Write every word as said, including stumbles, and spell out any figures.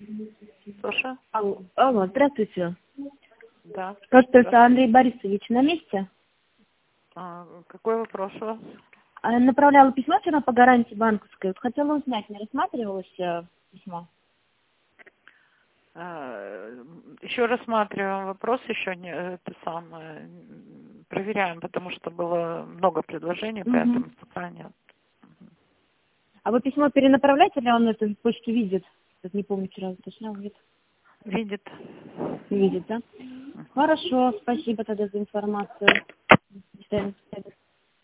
Слушаю. Алло, алло, здравствуйте. Да. Кажется, это Андрей Борисович на месте. А, какой вопрос у вас? А, Направляла письмо вчера по гарантии банковской. Вот хотела узнать, не рассматривалось э, письмо? А, еще рассматриваем вопрос, еще не это самое м, проверяем, потому что было много предложений, Угу. поэтому пока нет. А вы письмо перенаправляете, или он эту почту видит? Вот не помню, вчера уточнял, нет? Видит. Не видит, да? Хорошо, спасибо тогда за информацию. До свидания.